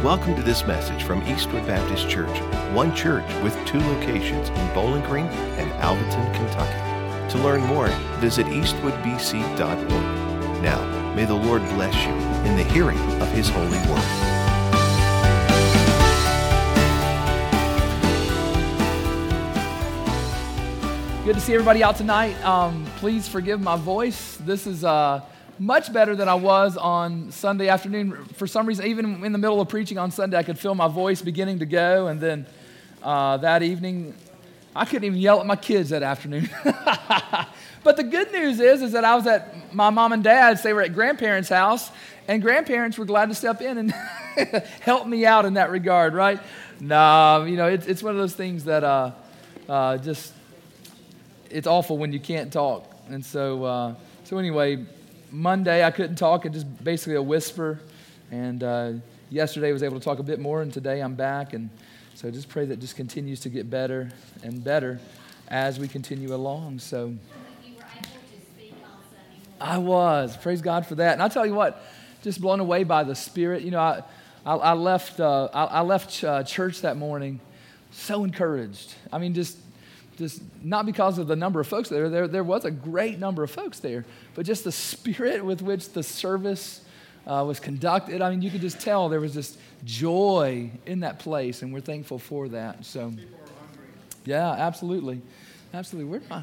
Welcome to this message from Eastwood Baptist Church, one church with two locations in Bowling Green and Alvaton, Kentucky. To learn more, visit eastwoodbc.org. Now, may the Lord bless you in the hearing of His holy word. Good to see everybody out tonight. Please forgive my voice. This is much better than I was on Sunday afternoon. For some reason, even in the middle of preaching on Sunday, I could feel my voice beginning to go. And then that evening, I couldn't even yell at my kids that afternoon. But the good news is that I was at my mom and dad's. They were at grandparents' house, and grandparents were glad to step in and help me out in that regard, right? Nah, it's one of those things that it's awful when you can't talk. And so anyway, Monday I couldn't talk, and just basically a whisper. And yesterday I was able to talk a bit more, and today I'm back. And so just pray that it just continues to get better and better as we continue along. So You were able to speak on Sunday morning. I was. Praise God for that. And I'll tell you what, just blown away by the Spirit. I left church that morning so encouraged. I mean, just not because of the number of folks there. There was a great number of folks there, but just the spirit with which the service was conducted. I mean, you could just tell there was just joy in that place, and we're thankful for that. So, yeah, absolutely. Where's my...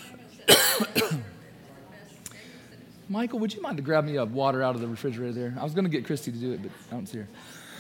Michael, would you mind to grab me a water out of the refrigerator there? I was going to get Christy to do it, but I don't see her.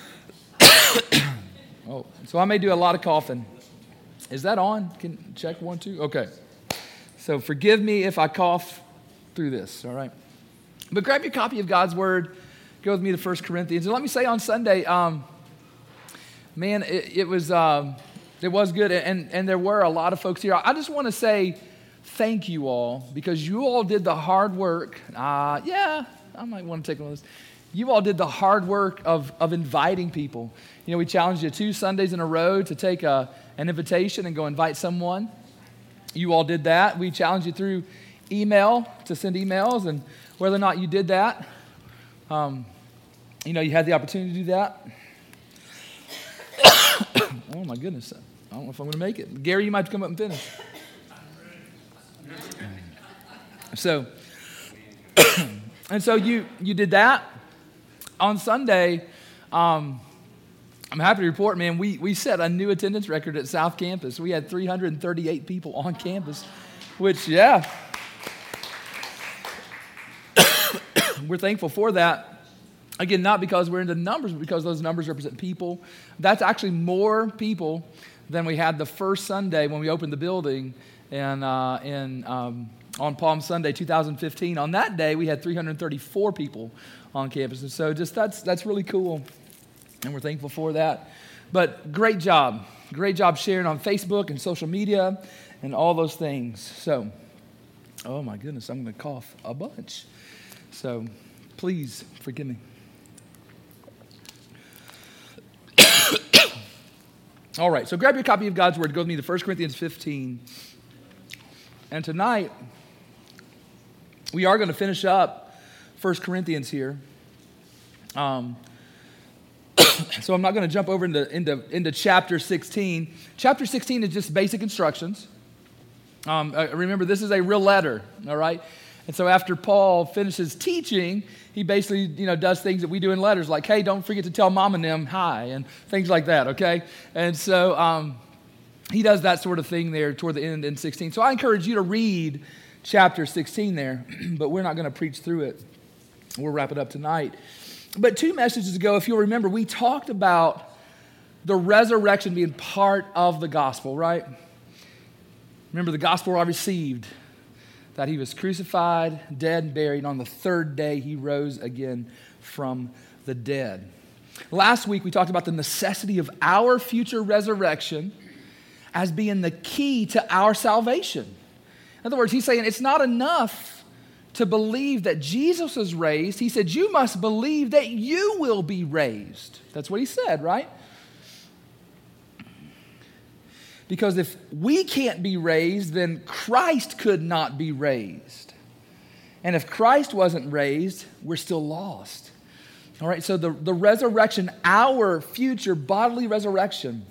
Oh, so I may do a lot of coughing. Is that on? Can check 1, 2? Okay. So forgive me if I cough through this, all right? But grab your copy of God's Word. Go with me to 1 Corinthians. And let me say on Sunday, man, it was good. And there were a lot of folks here. I just want to say thank you all, because you all did the hard work. I might want to take one of those. You all did the hard work of inviting people. We challenged you 2 Sundays in a row to take an invitation and go invite someone. You all did that. We challenged you through email to send emails, and whether or not you did that, you had the opportunity to do that. Oh my goodness, I don't know if I'm going to make it. Gary, you might have to come up and finish. So, and so you did that. On Sunday, I'm happy to report, man, we set a new attendance record at South Campus. We had 338 people on campus, which, yeah, we're thankful for that. Again, not because we're into numbers, but because those numbers represent people. That's actually more people than we had the first Sunday when we opened the building on Palm Sunday 2015. On that day, we had 334 people on campus. And so just that's really cool, and we're thankful for that. But great job sharing on Facebook and social media and all those things. So, oh my goodness, I'm going to cough a bunch. So please forgive me. All right, so grab your copy of God's Word. Go with me to 1 Corinthians 15. And tonight, we are going to finish up 1 Corinthians here. So I'm not going to jump over into chapter 16. Chapter 16 is just basic instructions. Remember, this is a real letter, all right? And so after Paul finishes teaching, he basically, does things that we do in letters, like, hey, don't forget to tell mom and them hi, and things like that, okay? And so he does that sort of thing there toward the end in 16. So I encourage you to read chapter 16 there, but we're not going to preach through it. We'll wrap it up tonight. But 2 messages ago, if you'll remember, we talked about the resurrection being part of the gospel, right? Remember the gospel I received, that he was crucified, dead, and buried, and on the 3rd day he rose again from the dead. Last week we talked about the necessity of our future resurrection as being the key to our salvation. In other words, he's saying it's not enough to believe that Jesus was raised. He said, you must believe that you will be raised. That's what he said, right? Because if we can't be raised, then Christ could not be raised. And if Christ wasn't raised, we're still lost. All right, so the resurrection, our future bodily resurrection,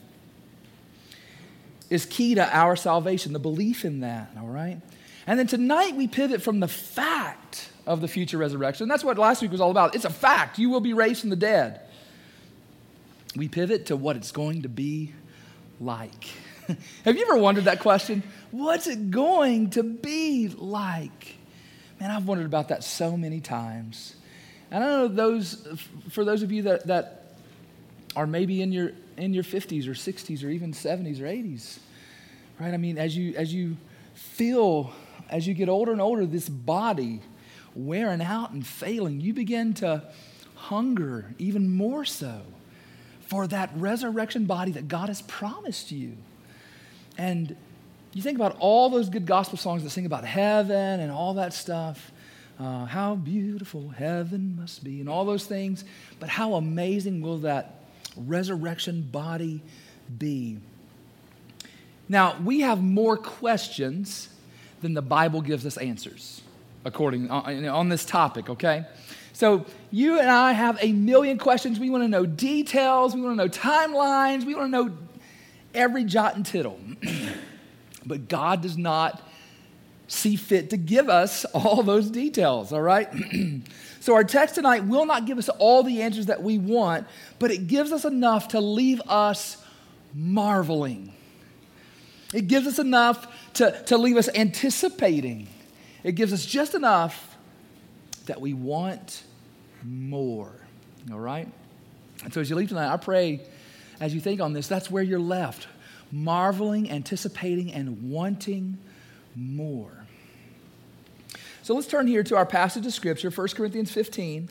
is key to our salvation, the belief in that, all right? And then tonight we pivot from the fact of the future resurrection. That's what last week was all about. It's a fact. You will be raised from the dead. We pivot to what it's going to be like. Have you ever wondered that question? What's it going to be like? Man, I've wondered about that so many times. And I don't know for those of you that are maybe in your 50s or 60s or even 70s or 80s, right? I mean, as you feel, as you get older and older, this body wearing out and failing, you begin to hunger even more so for that resurrection body that God has promised you. And you think about all those good gospel songs that sing about heaven and all that stuff. How beautiful heaven must be and all those things. But how amazing will that resurrection body be? Now, we have more questions than the Bible gives us answers, according on this topic, okay? So you and I have a million questions. We want to know details. We want to know timelines. We want to know every jot and tittle. But God does not see fit to give us all those details, all right? So our text tonight will not give us all the answers that we want, but it gives us enough to leave us marveling. It gives us enough to leave us anticipating. It gives us just enough that we want more, all right? And so as you leave tonight, I pray as you think on this, that's where you're left, marveling, anticipating, and wanting more. So let's turn here to our passage of Scripture, 1 Corinthians 15,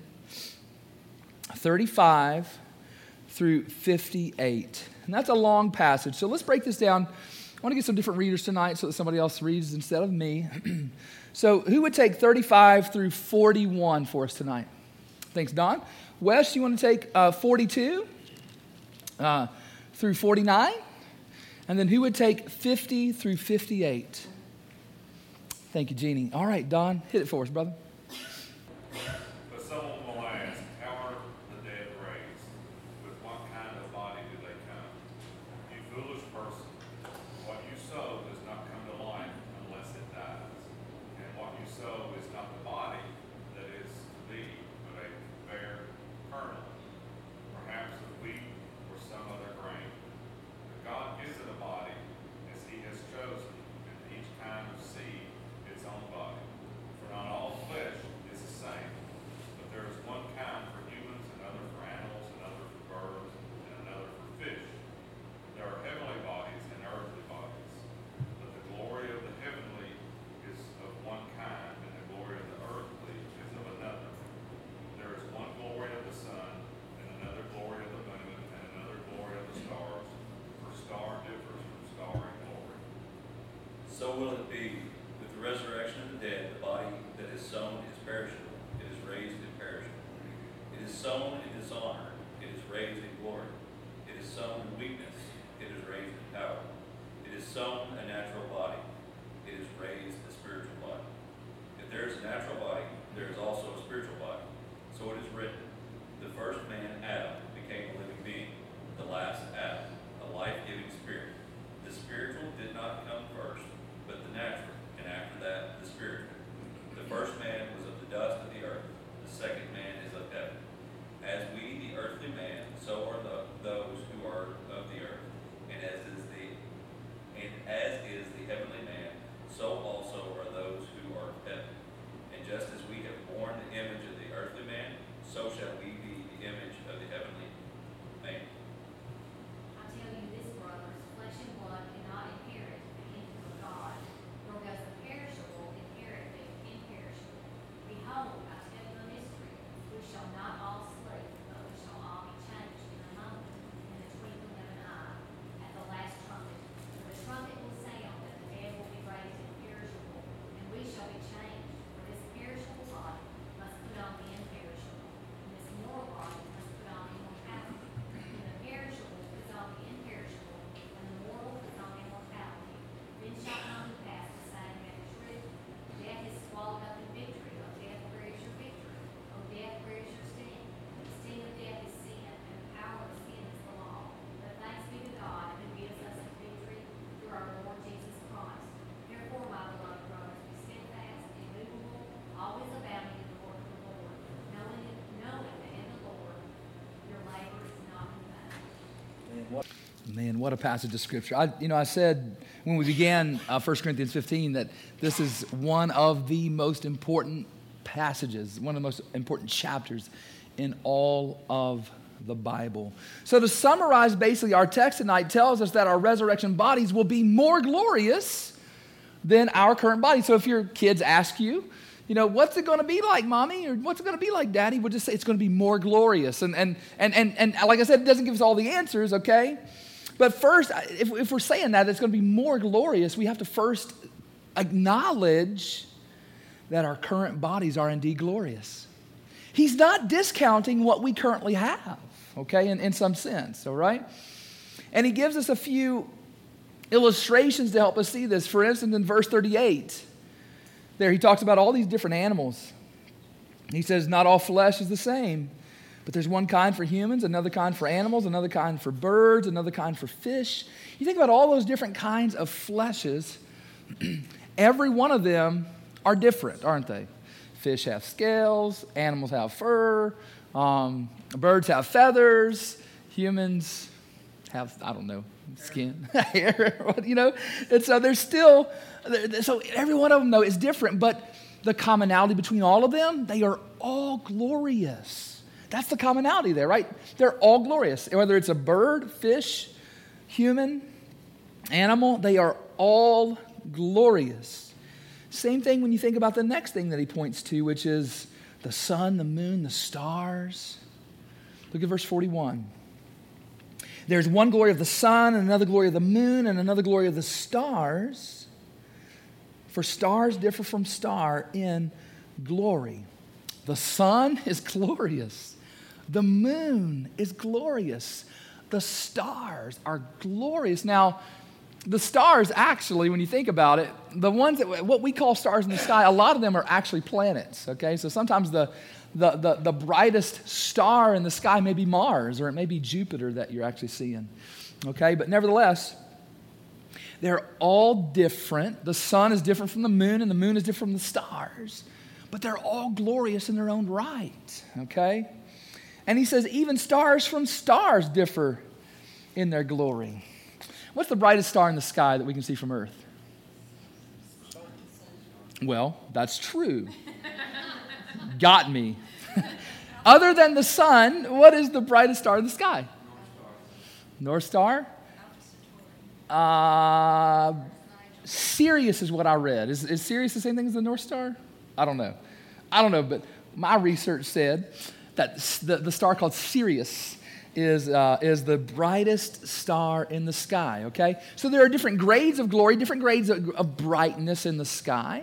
35 through 58. And that's a long passage. So let's break this down. I want to get some different readers tonight so that somebody else reads instead of me. So who would take 35 through 41 for us tonight? Thanks, Don. Wes, you want to take 42 through 49? And then who would take 50 through 58? Thank you, Jeannie. All right, Don, hit it for us, brother. But someone will ask, how are the dead raised? With what kind of body do they come? You foolish person, what you sow does not come to life unless it dies. And what you sow is not the body that is to be, but a bare kernel, perhaps of wheat or some other grain. But God gives it a body as He has chosen, and each kind of seed its own body. For not all flesh is the same, but there is one kind for humans, another for animals, another for birds, and another for fish. There are heavenly bodies and earthly bodies, but the glory of the heavenly is of one kind, and the glory of the earthly is of another. There is one glory of the sun, and another glory of the moon, and another glory of the stars, for star differs from star in glory. So will it be with the resurrection of the dead. The body that is sown is perishable, it is raised imperishable. It is sown in dishonor, it is raised in glory. It is sown in weakness, it is raised in power. It is sown a natural body, it is raised a spiritual body. If there is a natural body, there is also a spiritual body. So it is written, the first man, Adam, became a living being, the last Adam, a life-giving spirit. The spiritual did not come first, but the natural, and after that, the spiritual. The first man was of the dust of the earth, the second man is of heaven. As we, the earthly man, so are those who are of the earth, and as is the heavenly man. Man, what a passage of Scripture. I said when we began 1 Corinthians 15 that this is one of the most important passages, one of the most important chapters in all of the Bible. So to summarize, basically, our text tonight tells us that our resurrection bodies will be more glorious than our current bodies. So if your kids ask you, what's it going to be like, Mommy? Or what's it going to be like, Daddy? We'll just say it's going to be more glorious. And like I said, it doesn't give us all the answers, okay? But first, if we're saying that it's going to be more glorious, we have to first acknowledge that our current bodies are indeed glorious. He's not discounting what we currently have, okay, in some sense, all right? And he gives us a few illustrations to help us see this. For instance, in verse 38, there he talks about all these different animals. He says, not all flesh is the same, but there's one kind for humans, another kind for animals, another kind for birds, another kind for fish. You think about all those different kinds of fleshes, every one of them are different, aren't they? Fish have scales, animals have fur, birds have feathers, humans have, skin, hair, And so there's still, so every one of them, though, is different, but the commonality between all of them, they are all glorious. That's the commonality there, right? They're all glorious. Whether it's a bird, fish, human, animal, they are all glorious. Same thing when you think about the next thing that he points to, which is the sun, the moon, the stars. Look at verse 41. There's one glory of the sun, and another glory of the moon, and another glory of the stars. For stars differ from star in glory. The sun is glorious. The moon is glorious. The stars are glorious. Now, the stars actually, when you think about it, the ones that what we call stars in the sky, a lot of them are actually planets, okay? So sometimes the brightest star in the sky may be Mars, or it may be Jupiter that you're actually seeing, okay? But nevertheless, they're all different. The sun is different from the moon, and the moon is different from the stars. But they're all glorious in their own right, okay? And he says even stars from stars differ in their glory. What's the brightest star in the sky that we can see from Earth? Well, that's true. Got me. Other than the sun, what is the brightest star in the sky? North Star? Sirius is what I read. Is Sirius the same thing as the North Star? I don't know, but my research said that the star called Sirius is the brightest star in the sky, okay? So there are different grades of glory, different grades of brightness in the sky.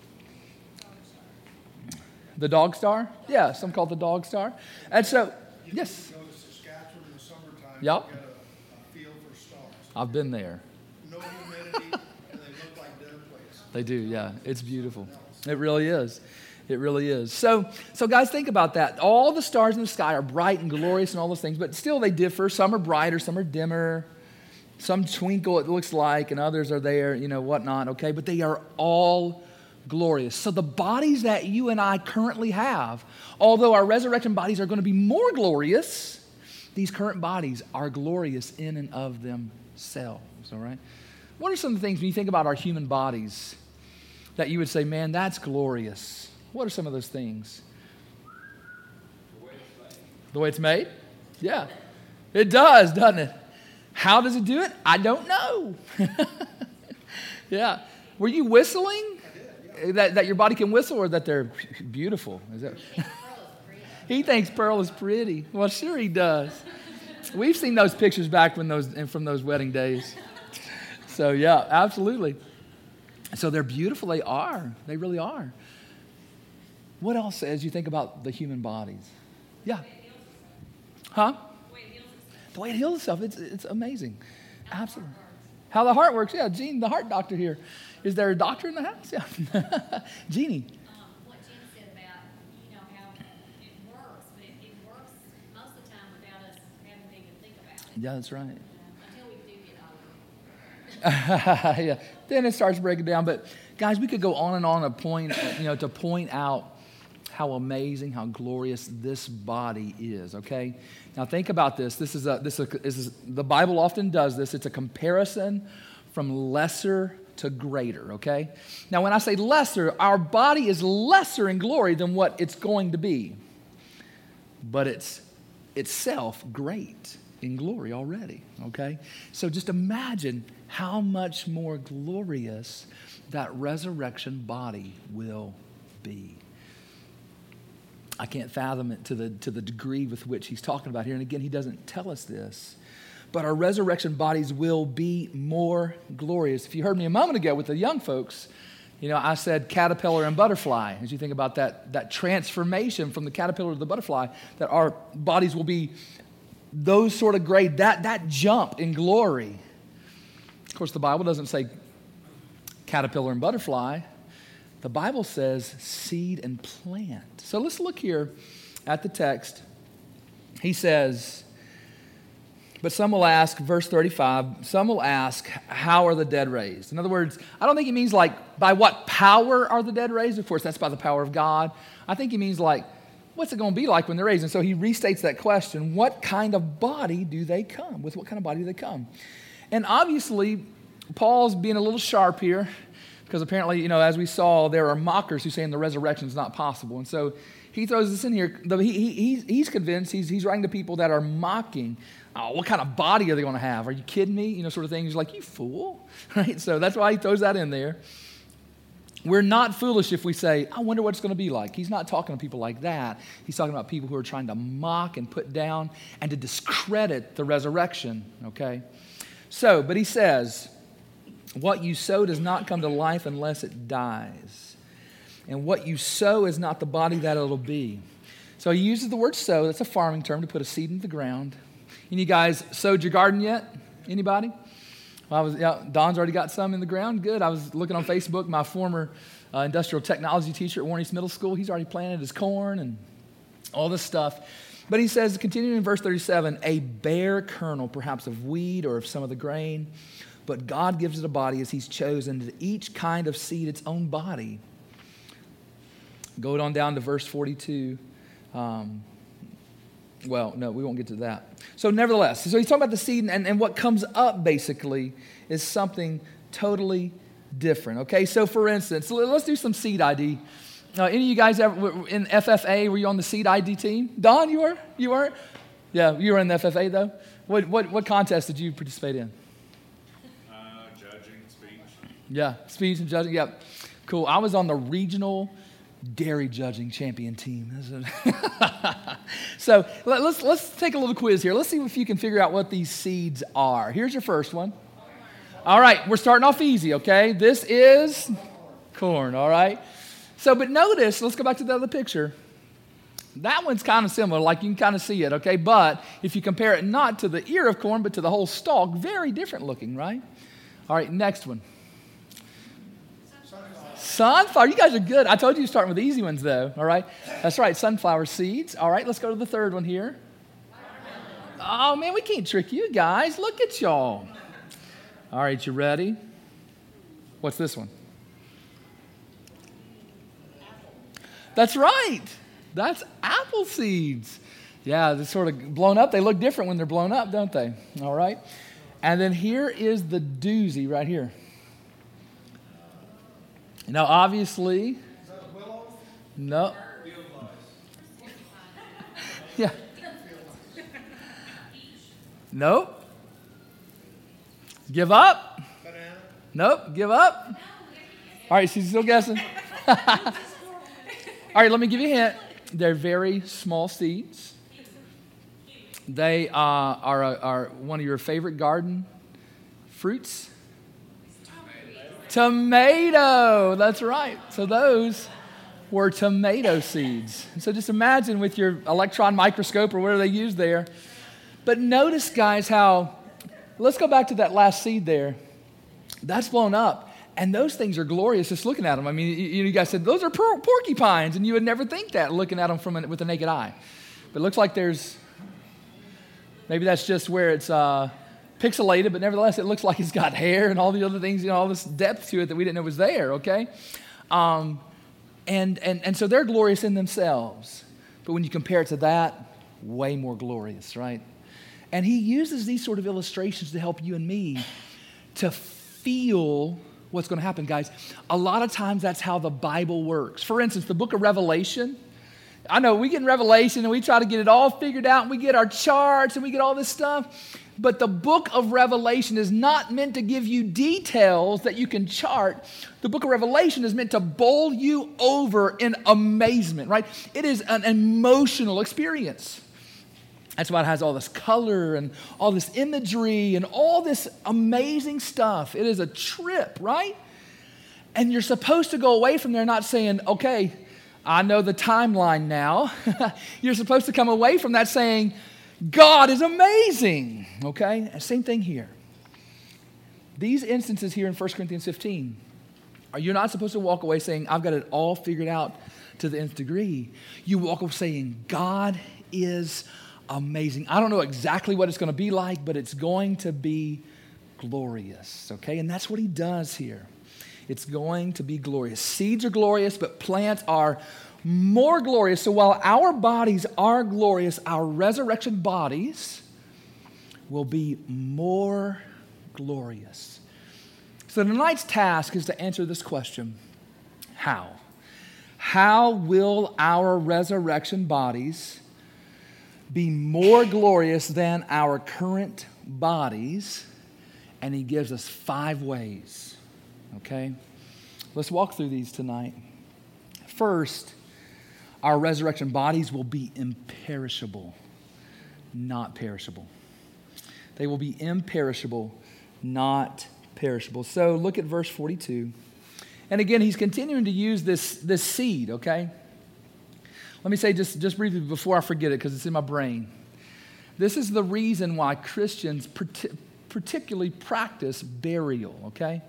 The dog star? Yeah, some call it the dog star. And so, yes. You go to Saskatchewan in the summertime, Yep. you get a feel for stars. I've been there. No humidity, and they look like their place. They do, yeah. It's beautiful. It really is. It really is. So guys, think about that. All the stars in the sky are bright and glorious and all those things, but still they differ. Some are brighter, some are dimmer. Some twinkle, it looks like, and others are there, whatnot, okay? But they are all glorious. So the bodies that you and I currently have, although our resurrection bodies are going to be more glorious, these current bodies are glorious in and of themselves, all right? What are some of the things when you think about our human bodies that you would say, man, that's glorious? What are some of those things? The way it's made? Yeah. It does, doesn't it? How does it do it? I don't know. Yeah. Were you whistling? That your body can whistle, or that they're beautiful? Is that? He thinks Pearl is pretty. Well, sure he does. We've seen those pictures back from those wedding days. So yeah, absolutely. So they're beautiful. They are. They really are. What else as you think about the human bodies? Yeah. Huh? The way it heals itself. It's amazing. Absolutely. How the heart works. Yeah, Gene, the heart doctor here. Is there a doctor in the house? Yeah. Jeannie. What Jim said about, how it works, but it works most of the time without us having to even think about it. Yeah, that's right. Until we do get older. Yeah. Then it starts breaking down. But guys, we could go on and on to point out how amazing, how glorious this body is, okay? Now think about this. This is the Bible often does this. It's a comparison from lesser to greater, okay? Now when I say lesser, our body is lesser in glory than what it's going to be. But it's itself great in glory already, okay? So just imagine how much more glorious that resurrection body will be. I can't fathom it to the degree with which he's talking about here. And again, he doesn't tell us this. But our resurrection bodies will be more glorious. If you heard me a moment ago with the young folks, I said caterpillar and butterfly. As you think about that transformation from the caterpillar to the butterfly, that our bodies will be those sort of grade, that jump in glory. Of course, the Bible doesn't say caterpillar and butterfly. The Bible says seed and plant. So let's look here at the text. He says, but some will ask, verse 35, some will ask, how are the dead raised? In other words, I don't think he means like, by what power are the dead raised? Of course, that's by the power of God. I think he means like, what's it going to be like when they're raised? And so he restates that question, what kind of body do they come? With what kind of body do they come? And obviously, Paul's being a little sharp here, because apparently, as we saw, there are mockers who say the resurrection is not possible. And so he throws this in here. He's convinced, he's writing to people that are mocking. Oh, what kind of body are they going to have? Are you kidding me? Sort of thing. He's like, you fool. Right? So that's why he throws that in there. We're not foolish if we say, I wonder what it's going to be like. He's not talking to people like that. He's talking about people who are trying to mock and put down and to discredit the resurrection. Okay? So, but he says, what you sow does not come to life unless it dies. And what you sow is not the body that it'll be. So he uses the word sow. That's a farming term, to put a seed into the ground. Any guys sowed your garden yet? Anybody? Well, Don's already got some in the ground. Good. I was looking on Facebook. My former industrial technology teacher at Warren East Middle School, he's already planted his corn and all this stuff. But he says, continuing in verse 37, a bare kernel, perhaps of wheat or of some of the grain, but God gives it a body as he's chosen, to each kind of seed its own body. Go on down to verse 42. Well, no, we won't get to that. So nevertheless, so he's talking about the seed, and what comes up basically is something totally different. Okay, so for instance, let's do some seed ID. Any of you guys ever in FFA, were you on the seed ID team? Don, you were? You weren't? Yeah, you were in the FFA though? What contest did you participate in? Judging, speech. Yeah, speech and judging, yep. Cool. I was on the regional dairy judging champion team. So let's take a little quiz here. Let's see if you can figure out what these seeds are. Here's your first one. All right, we're starting off easy, okay? This is corn, all right? So, but notice, let's go back to the other picture. That one's kind of similar, like you can kind of see it, okay? But if you compare it not to the ear of corn, but to the whole stalk, very different looking, right? All right, next one. Sunflower. You guys are good. I told you starting with the easy ones, though. All right. That's right. Sunflower seeds. All right. Let's go to the third one here. Oh, man, we can't trick you guys. Look at y'all. All right. You ready? What's this one? That's right. That's apple seeds. Yeah, they're sort of blown up. They look different when they're blown up, don't they? All right. And then here is the doozy right here. Now, obviously, no. Yeah. Nope. Give up. Nope. Give up. All right, she's still guessing. All right, let me give you a hint. They're very small seeds. They are one of your favorite garden fruits. Tomato, that's right. So those were tomato seeds. So just imagine with your electron microscope or whatever they use there. But notice, guys, how, let's go back to that last seed there. That's blown up. And those things are glorious just looking at them. I mean, you guys said, those are porcupines, and you would never think that looking at them with the naked eye. But it looks like maybe that's just where it's pixelated, but nevertheless, it looks like it's got hair and all the other things, all this depth to it that we didn't know was there, okay? And And so they're glorious in themselves. But when you compare it to that, way more glorious, right? And he uses these sort of illustrations to help you and me to feel what's going to happen, guys. A lot of times that's how the Bible works. For instance, the book of Revelation. I know we get in Revelation and we try to get it all figured out and we get our charts and we get all this stuff. But the book of Revelation is not meant to give you details that you can chart. The book of Revelation is meant to bowl you over in amazement, right? It is an emotional experience. That's why it has all this color and all this imagery and all this amazing stuff. It is a trip, right? And you're supposed to go away from there not saying, okay, I know the timeline now. You're supposed to come away from that saying, God is amazing, okay? And same thing here. These instances here in 1 Corinthians 15, you're not supposed to walk away saying, I've got it all figured out to the nth degree. You walk away saying, God is amazing. I don't know exactly what it's going to be like, but it's going to be glorious, okay? And that's what he does here. It's going to be glorious. Seeds are glorious, but plants are more glorious. So while our bodies are glorious, our resurrection bodies will be more glorious. So tonight's task is to answer this question: how? How will our resurrection bodies be more glorious than our current bodies? And he gives us 5 ways. Okay? Let's walk through these tonight. First, our resurrection bodies will be imperishable, not perishable. They will be imperishable, not perishable. So look at verse 42. And again, he's continuing to use this seed, okay? Let me say just briefly before I forget it, because it's in my brain. This is the reason why Christians particularly practice burial, okay?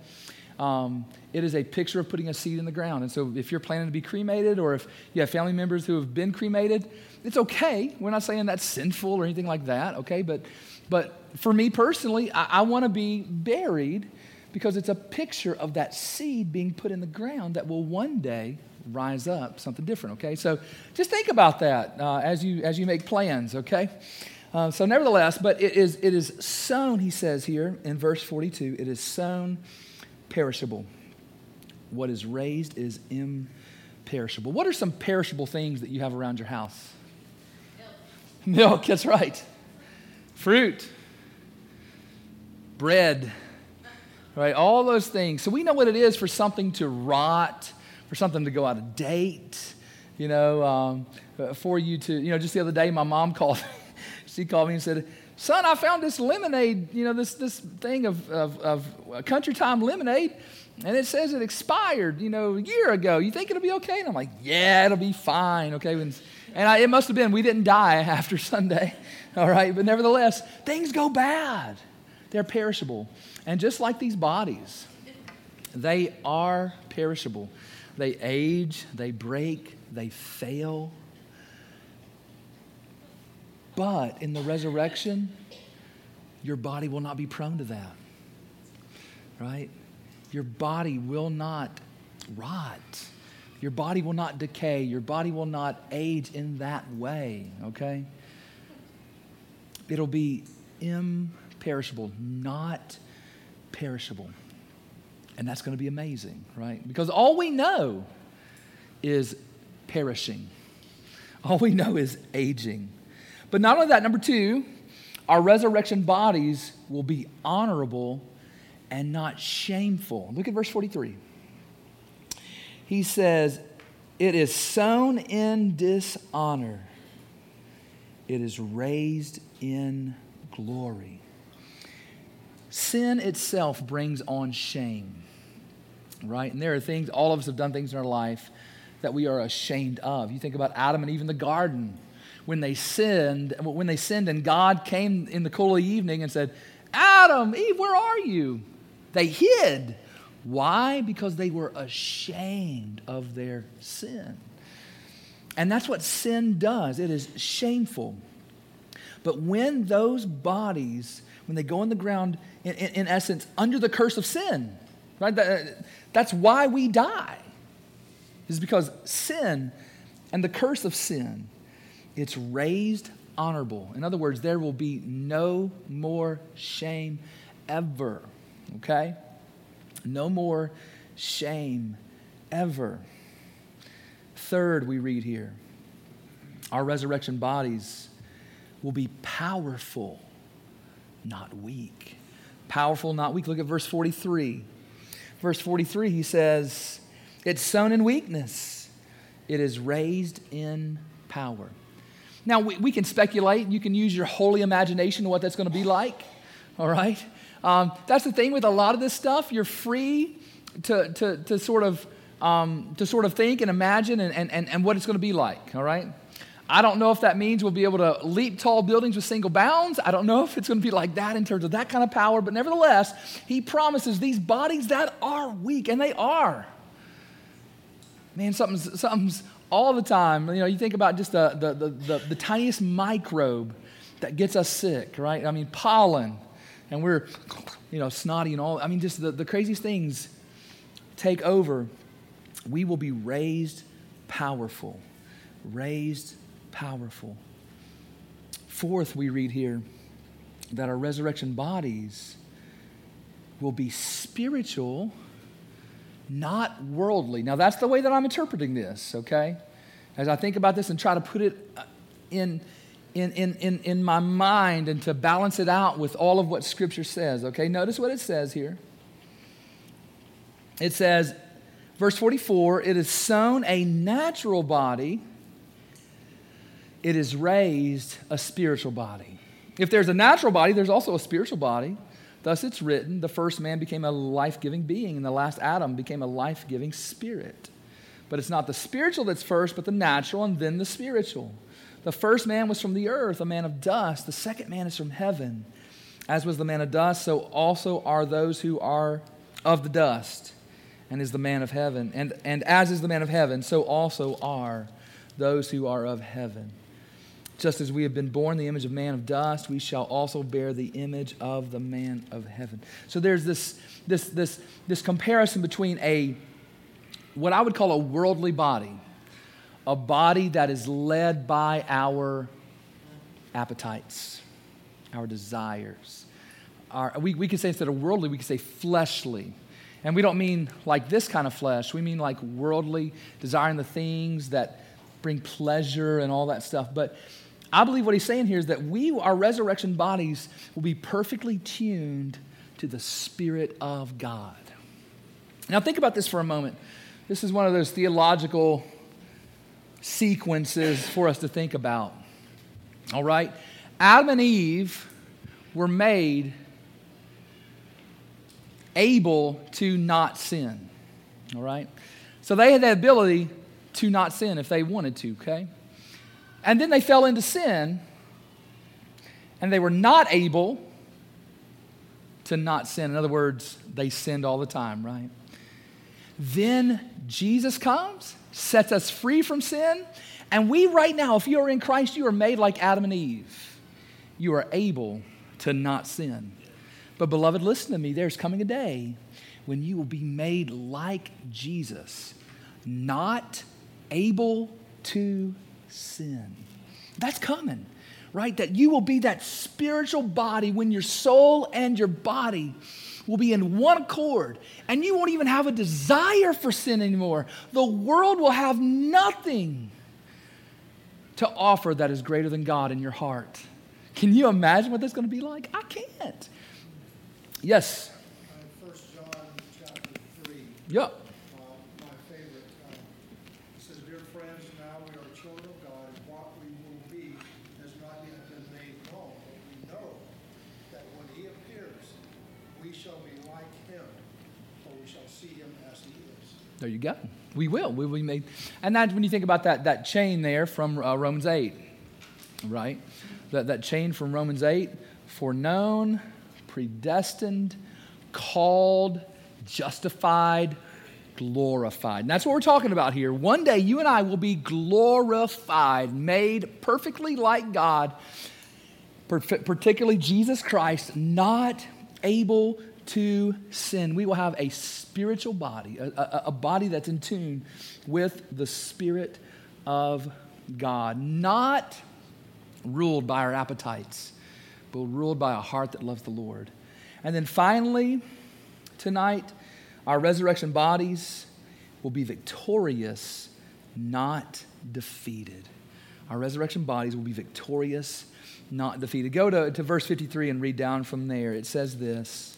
It is a picture of putting a seed in the ground. And so if you're planning to be cremated, or if you have family members who have been cremated, it's okay. We're not saying that's sinful or anything like that, okay? But for me personally, I want to be buried because it's a picture of that seed being put in the ground that will one day rise up something different, okay? So just think about that as you make plans, okay? So nevertheless, but it is sown, he says here in verse 42, it is sown perishable. What is raised is imperishable. What are some perishable things that you have around your house? Milk, that's right. Fruit. Bread. Right? All those things. So we know what it is for something to rot, for something to go out of date, for you to, just the other day my mom called. She called me and said, son, I found this lemonade, this thing of Country Time lemonade, and it says it expired, a year ago. You think it'll be okay? And I'm like, yeah, it'll be fine, okay? It must have been, we didn't die after Sunday, all right? But nevertheless, things go bad. They're perishable. And just like these bodies, they are perishable. They age, they break, they fail. But in the resurrection, your body will not be prone to that, right? Your body will not rot. Your body will not decay. Your body will not age in that way, okay? It'll be imperishable, not perishable. And that's going to be amazing, right? Because all we know is perishing. All we know is aging. But not only that, number 2, our resurrection bodies will be honorable and not shameful. Look at verse 43. He says, it is sown in dishonor. It is raised in glory. Sin itself brings on shame, right? And there are things, all of us have done things in our life that we are ashamed of. You think about Adam and Eve in the garden. When they sinned and God came in the cool of the evening and said, Adam, Eve, where are you? They hid. Why? Because they were ashamed of their sin. And that's what sin does. It is shameful. But when those bodies, when they go in the ground, in essence, under the curse of sin, right? That's why we die. is because sin and the curse of sin, it's raised honorable. In other words, there will be no more shame ever, okay? No more shame ever. Third, we read here, our resurrection bodies will be powerful, not weak. Powerful, not weak. Look at verse 43. Verse 43, he says, it's sown in weakness. It is raised in power. Now, we can speculate. You can use your holy imagination of what that's going to be like, all right? That's the thing with a lot of this stuff. You're free to sort of think and imagine and what it's going to be like, all right? I don't know if that means we'll be able to leap tall buildings with single bounds. I don't know if it's going to be like that in terms of that kind of power, but nevertheless, he promises these bodies that are weak, and they are. Man, something's all the time. You know, you think about just the tiniest microbe that gets us sick, right? I mean, pollen, and we're, snotty and all. I mean, just the craziest things take over. We will be raised powerful. Raised powerful. Fourth, we read here that our resurrection bodies will be spiritual, not worldly. Now, that's the way that I'm interpreting this, okay? As I think about this and try to put it in my mind and to balance it out with all of what Scripture says, okay? Notice what it says here. It says, verse 44, it is sown a natural body, it is raised a spiritual body. If there's a natural body, there's also a spiritual body. Thus it's written, the first man became a life-giving being, and the last Adam became a life-giving spirit. But it's not the spiritual that's first, but the natural, and then the spiritual. The first man was from the earth, a man of dust. The second man is from heaven. As was the man of dust, so also are those who are of the dust, and is the man of heaven. And as is the man of heaven, so also are those who are of heaven. Just as we have been born the image of man of dust, we shall also bear the image of the man of heaven. So there's this comparison between what I would call a worldly body, a body that is led by our appetites, our desires. We could say instead of worldly, we could say fleshly. And we don't mean like this kind of flesh. We mean like worldly, desiring the things that bring pleasure and all that stuff. But I believe what he's saying here is that our resurrection bodies will be perfectly tuned to the Spirit of God. Now think about this for a moment. This is one of those theological sequences for us to think about. All right? Adam and Eve were made able to not sin. All right? So they had the ability to not sin if they wanted to, okay? And then they fell into sin, and they were not able to not sin. In other words, they sinned all the time, right? Then Jesus comes, sets us free from sin, and we right now, if you are in Christ, you are made like Adam and Eve. You are able to not sin. But beloved, listen to me. There's coming a day when you will be made like Jesus, not able to sin. That's coming, right? That you will be that spiritual body when your soul and your body will be in one accord, and you won't even have a desire for sin anymore. The world will have nothing to offer that is greater than God in your heart. Can you imagine what that's going to be like? I can't. Yes? 1 John chapter 3. Yep. My favorite. It says, dear friends, now we are children of God, and what we will be has not yet been made known. But we know that when he appears, we shall be like him, for we shall see him as he is. There you go. We will. We will be made. And that's when you think about that chain there from Romans 8, right? That chain from Romans 8, foreknown, predestined, called, justified, glorified. And that's what we're talking about here. One day you and I will be glorified, made perfectly like God, particularly Jesus Christ, not able to sin. We will have a spiritual body, a body that's in tune with the Spirit of God, not ruled by our appetites, but ruled by a heart that loves the Lord. And then finally, tonight, our resurrection bodies will be victorious, not defeated. Our resurrection bodies will be victorious, not defeated. Go to verse 53 and read down from there. It says this.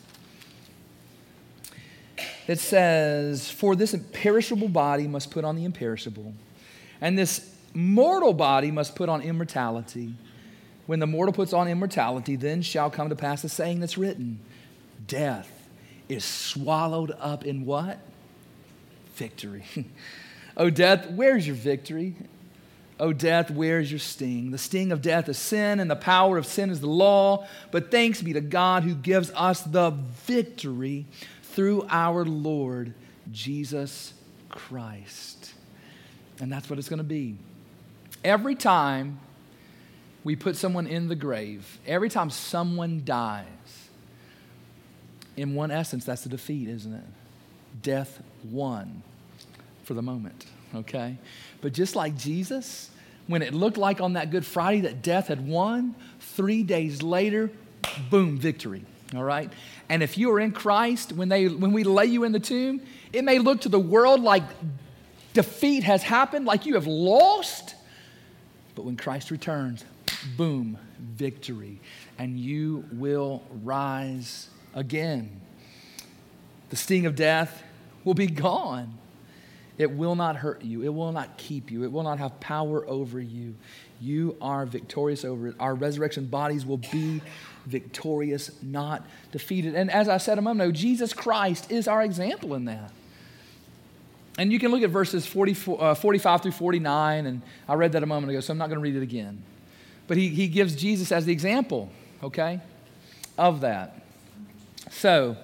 It says, "For this imperishable body must put on the imperishable, and this mortal body must put on immortality. When the mortal puts on immortality, then shall come to pass the saying that's written, death is swallowed up in" what? Victory. O death, where's your victory? O death, where's your sting? The sting of death is sin, and the power of sin is the law. But thanks be to God who gives us the victory through our Lord Jesus Christ. And that's what it's going to be. Every time we put someone in the grave, every time someone dies, in one essence, that's a defeat, isn't it? Death won for the moment, okay? But just like Jesus, when it looked like on that Good Friday that death had won, 3 days later, boom, victory, all right? And if you are in Christ, when we lay you in the tomb, it may look to the world like defeat has happened, like you have lost. But when Christ returns, boom, victory. And you will rise again. The sting of death will be gone. It will not hurt you. It will not keep you. It will not have power over you. You are victorious over it. Our resurrection bodies will be victorious, not defeated. And as I said a moment ago, Jesus Christ is our example in that. And you can look at verses 45 through 49, and I read that a moment ago, so I'm not going to read it again. But he gives Jesus as the example, okay, of that. So,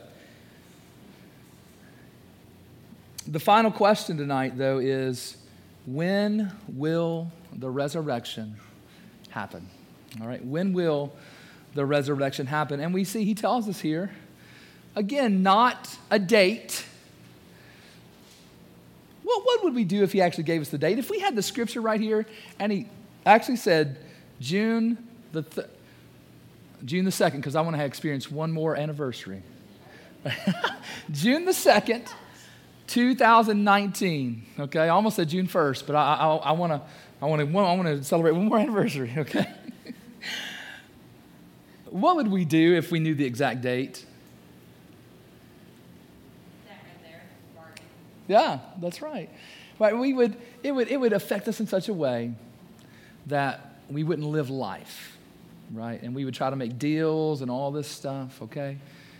the final question tonight, though, is when will the resurrection happen? All right, when will the resurrection happen? And we see he tells us here, again, not a date. Well, what would we do if he actually gave us the date? If we had the scripture right here and he actually said June the 2nd, because I want to experience one more anniversary. June the 2nd, 2019. Okay, I almost said June 1st, but I want to celebrate one more anniversary. Okay. What would we do if we knew the exact date? That right there, bargain. Yeah, that's right. Right, it would affect us in such a way that we wouldn't live life, right? And we would try to make deals and all this stuff, okay?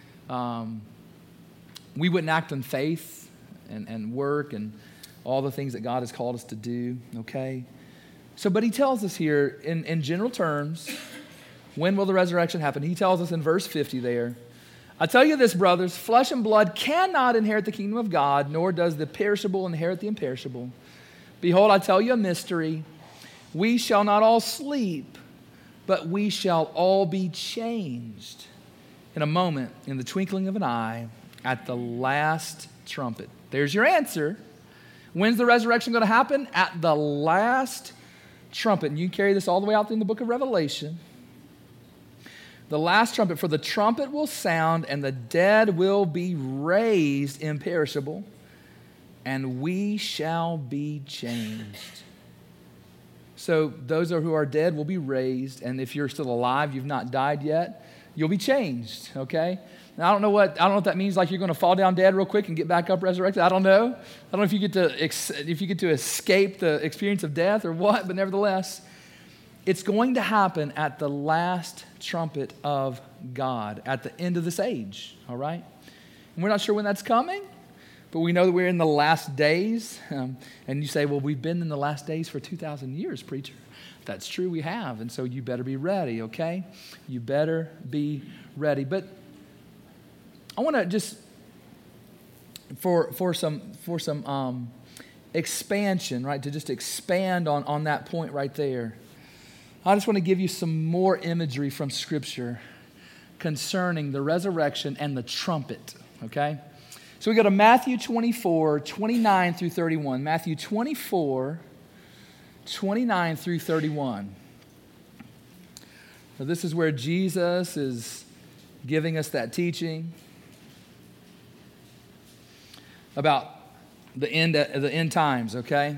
We wouldn't act in faith and work and all the things that God has called us to do, okay? So, but he tells us here in general terms, when will the resurrection happen? He tells us in verse 50 there, "I tell you this, brothers, flesh and blood cannot inherit the kingdom of God, nor does the perishable inherit the imperishable. Behold, I tell you a mystery. We shall not all sleep, but we shall all be changed in a moment, in the twinkling of an eye, at the last trumpet." There's your answer. When's the resurrection going to happen? At the last trumpet. And you can carry this all the way out in the book of Revelation. The last trumpet, for the trumpet will sound, and the dead will be raised imperishable, and we shall be changed. So those who are dead will be raised, and if you're still alive, you've not died yet, you'll be changed, okay? Now, I don't know what that means, like you're going to fall down dead real quick and get back up resurrected. I don't know. I don't know if you get to escape the experience of death or what, but nevertheless, it's going to happen at the last trumpet of God, at the end of this age, all right? And we're not sure when that's coming, but we know that we're in the last days. And you say, well, we've been in the last days for 2,000 years, preacher. That's true, we have. And so you better be ready, okay? You better be ready. But I want to just, for some expansion, right, to just expand on that point right there, I just want to give you some more imagery from Scripture concerning the resurrection and the trumpet, okay? So we go to Matthew 24, 29 through 31. Matthew 24, 29 through 31. So this is where Jesus is giving us that teaching about the end times, okay?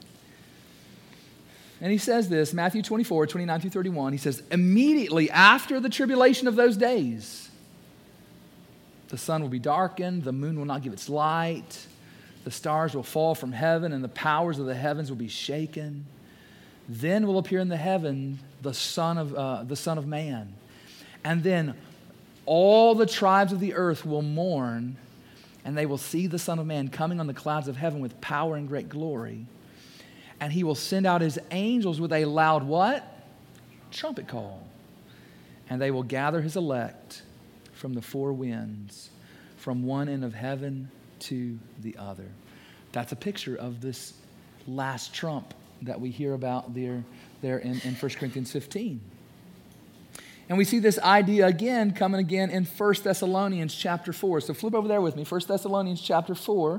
And he says this, Matthew 24, 29 through 31, he says, immediately after the tribulation of those days, the sun will be darkened, the moon will not give its light, the stars will fall from heaven, and the powers of the heavens will be shaken. Then will appear in the heaven the Son of Man. And then all the tribes of the earth will mourn, and they will see the Son of Man coming on the clouds of heaven with power and great glory. And he will send out his angels with a loud what? Trumpet call. And they will gather his elect from the four winds, from one end of heaven to the other. That's a picture of this last trump that we hear about there in 1 Corinthians 15. And we see this idea again coming again in 1 Thessalonians chapter 4. So flip over there with me, 1 Thessalonians chapter 4.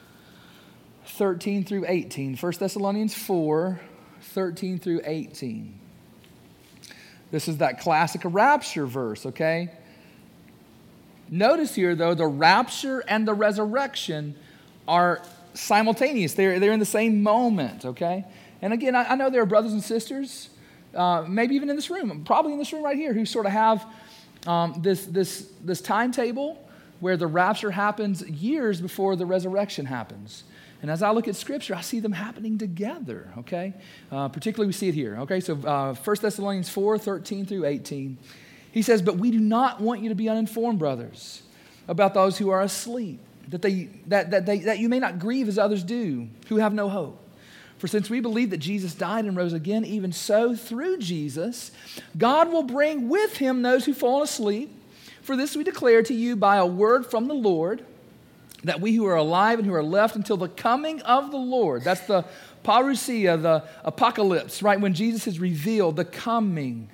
13 through 18. 1 Thessalonians 4, 13 through 18. This is that classic rapture verse, okay? Notice here, though, the rapture and the resurrection are simultaneous. They're in the same moment, okay? And again, I know there are brothers and sisters, maybe even in this room, probably in this room right here, who sort of have this timetable where the rapture happens years before the resurrection happens. And as I look at Scripture, I see them happening together, okay? Particularly we see it here, okay? So 1 Thessalonians 4, 13 through 18. He says, but we do not want you to be uninformed, brothers, about those who are asleep, that you may not grieve as others do, who have no hope. For since we believe that Jesus died and rose again, even so, through Jesus, God will bring with him those who fall asleep. For this we declare to you by a word from the Lord, that we who are alive and who are left until the coming of the Lord, that's the parousia, the apocalypse, right? When Jesus is revealed, the coming,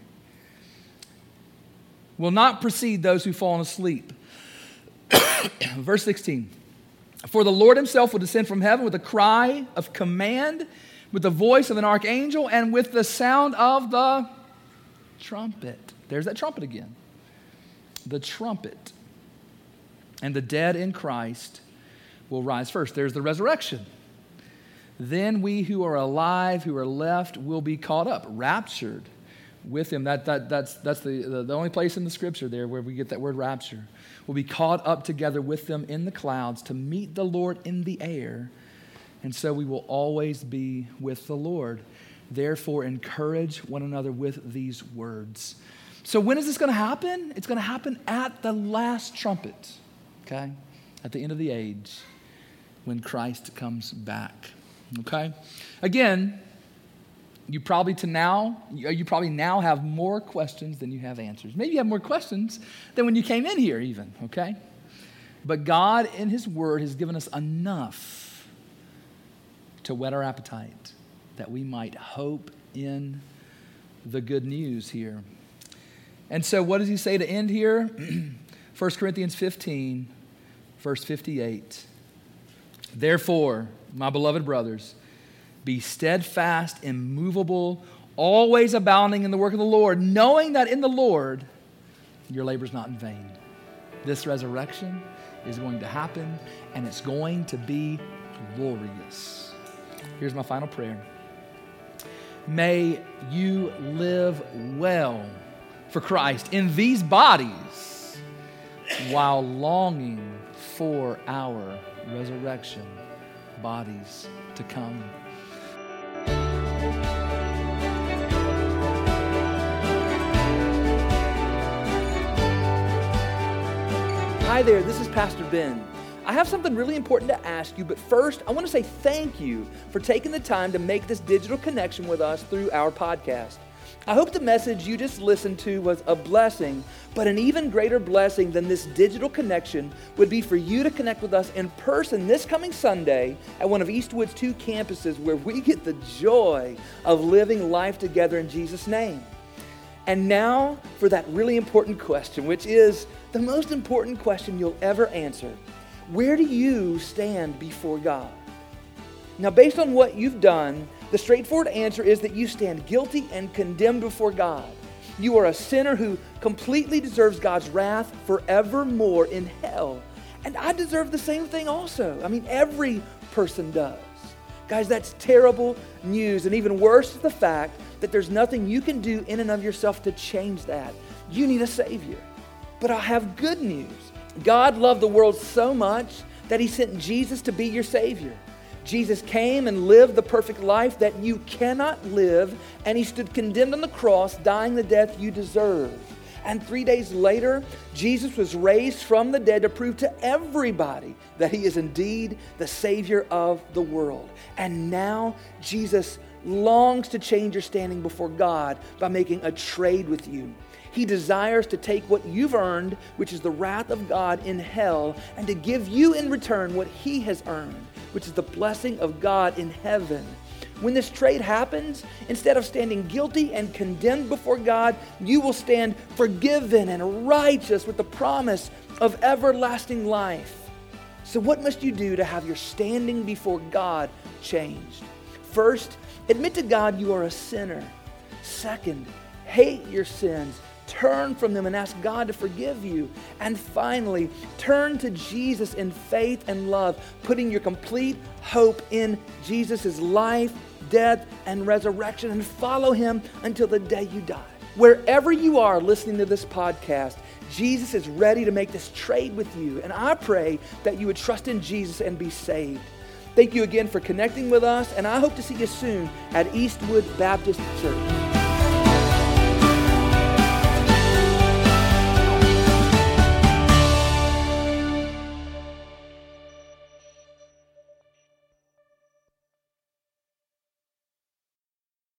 will not precede those who fall asleep. Verse 16. For the Lord himself will descend from heaven with a cry of command, with the voice of an archangel, and with the sound of the trumpet. There's that trumpet again. The trumpet. And the dead in Christ will rise first. There's the resurrection. Then we who are alive, who are left, will be caught up, raptured with him. That's the only place in the Scripture there where we get that word rapture. We'll be caught up together with them in the clouds to meet the Lord in the air. And so we will always be with the Lord. Therefore, encourage one another with these words. So when is this going to happen? It's going to happen at the last trumpet. Okay? At the end of the age, when Christ comes back. Okay? Again, you probably now have more questions than you have answers. Maybe you have more questions than when you came in here even, okay? But God in his word has given us enough to whet our appetite that we might hope in the good news here. And so what does he say to end here? 1 Corinthians 15, verse 58. Therefore, my beloved brothers, be steadfast, immovable, always abounding in the work of the Lord, knowing that in the Lord your labor is not in vain. This resurrection is going to happen, and it's going to be glorious. Here's my final prayer. May you live well for Christ in these bodies while longing for our resurrection bodies to come. Hi there, this is Pastor Ben. I have something really important to ask you, but first, I want to say thank you for taking the time to make this digital connection with us through our podcast. I hope the message you just listened to was a blessing, but an even greater blessing than this digital connection would be for you to connect with us in person this coming Sunday at one of Eastwood's 2 campuses where we get the joy of living life together in Jesus' name. And now for that really important question, which is the most important question you'll ever answer. Where do you stand before God? Now, based on what you've done, the straightforward answer is that you stand guilty and condemned before God. You are a sinner who completely deserves God's wrath forevermore in hell. And I deserve the same thing also. I mean, every person does. Guys, that's terrible news. And even worse is the fact that there's nothing you can do in and of yourself to change that. You need a Savior. But I have good news. God loved the world so much that He sent Jesus to be your Savior. Jesus came and lived the perfect life that you cannot live, and He stood condemned on the cross, dying the death you deserve. And 3 days later, Jesus was raised from the dead to prove to everybody that He is indeed the Savior of the world. And now Jesus longs to change your standing before God by making a trade with you. He desires to take what you've earned, which is the wrath of God in hell, and to give you in return what He has earned, which is the blessing of God in heaven. When this trade happens, instead of standing guilty and condemned before God, you will stand forgiven and righteous with the promise of everlasting life. So what must you do to have your standing before God changed? First, admit to God you are a sinner. Second, hate your sins. Turn from them and ask God to forgive you. And finally, turn to Jesus in faith and love, putting your complete hope in Jesus' life, death, and resurrection, and follow Him until the day you die. Wherever you are listening to this podcast, Jesus is ready to make this trade with you. And I pray that you would trust in Jesus and be saved. Thank you again for connecting with us, and I hope to see you soon at Eastwood Baptist Church.